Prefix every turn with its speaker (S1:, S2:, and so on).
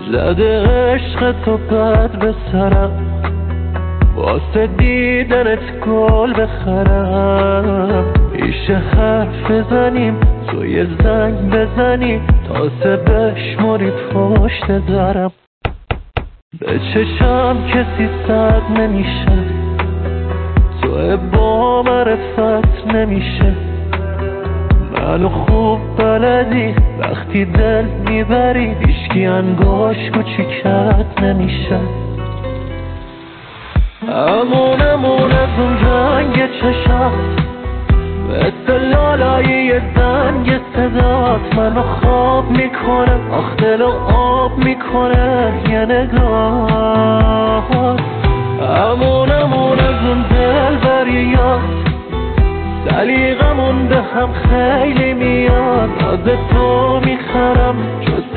S1: زده عشق تو بد به سرم، واسه دیدنت گل بخرم. پیشه حرف بزنیم تو یه زنگ بزنی تا سه بشماری پشت درم. به چشم کسی سد نمیشه، تو با معرفت نمیشه. منو خوب بلدی وقتی دل میبری، هیچکی انگاش کوچیکت نمیشه. امون از اون رنگ چشم، مثل لالایی زنگ صدات منو خواب میکنه، آخ دلو آب میکنه یه نگاه. امون از اون دل بریاد، سلیقمون به هم خیلی میاد. از تو میخرم